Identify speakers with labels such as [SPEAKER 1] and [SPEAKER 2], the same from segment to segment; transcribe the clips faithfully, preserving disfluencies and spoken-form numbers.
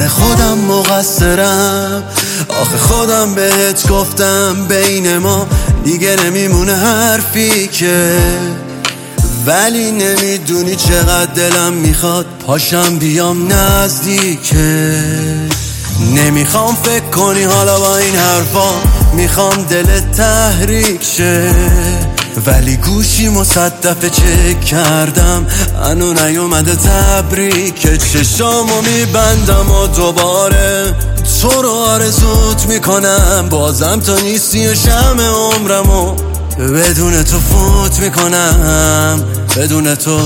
[SPEAKER 1] آخه خودم مقصرم، آخه خودم بهت گفتم بین ما دیگه نمیمونه حرفی که، ولی نمیدونی چقدر دلم میخواد پاشم بیام نزدیکه. نمیخوام فکر کنی حالا با این حرفا، میخوام دلت تحریک شه، ولی گوشی مصدفه چک کردم هنو نیومده تبریک. چشامو میبندم و دوباره تو رو آرزوت میکنم، بازم تو نیستی و شمع عمرمو بدون تو فوت میکنم، بدون تو.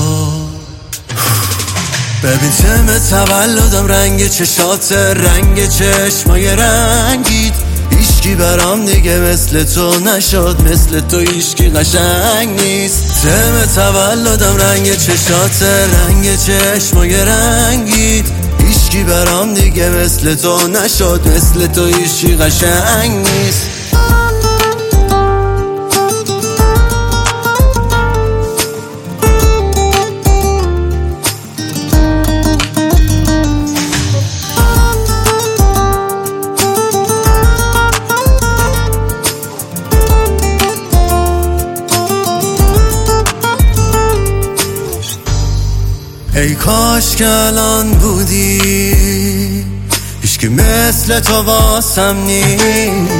[SPEAKER 1] ببین تم تولدم، رنگ چشات، رنگ چشمای رنگیت، هیچکی برام دیگه مثل تو نشد، مثل تو هیچکی قشنگ نیست. تم تولدم، رنگ چشات، رنگ چشمای رنگیت، هیچکی برام دیگه مثل تو نشد، مثل تو هیچکی قشنگ نیست. ای کاش که الان بودی، هیچکی مثل تو واسم نیست،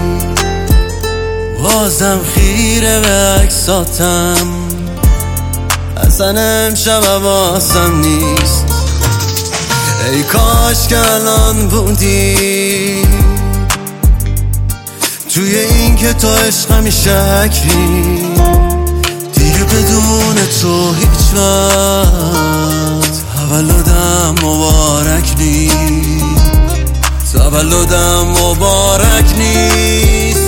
[SPEAKER 1] بازم خیره به عکساتم، اصلا امشب واسم نیست. ای کاش که الان بودی، توی این که تو عشقمی شکری، دیگه بدون تو هیچ وقت تولدم مبارک نیست، تولدم مبارک نیست.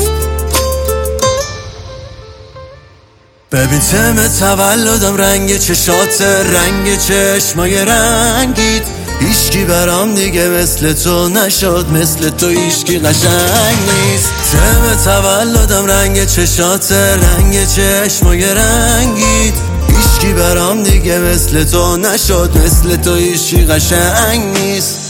[SPEAKER 1] ببین تم تولدم، رنگ چشات، رنگ چشمای رنگیت، هیچکی برام دیگه مثل تو نشد، مثل تو هیچکی قشنگ نیست. تم تولدم، رنگ چشات، رنگ چشمای رنگیت، هیچکی برام دیگه مثل تو نشد، مثل تو هیچکی قشنگ نیست.